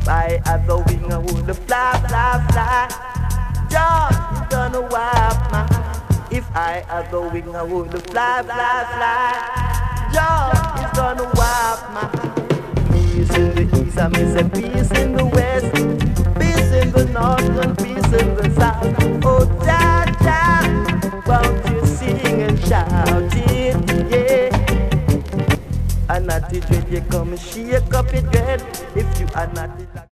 I had the wing, I would fly, fly, fly. Jah is gonna wipe my heart. If I had the wing, I would fly, fly, fly. Jah is gonna wipe my heart. Peace in the east, I miss a peace in the west. Peace in the north and peace in the south. Oh, Jah, Jah, won't you sing and shout it, yeah. And not the dread, you come shake up your dread. If you are not the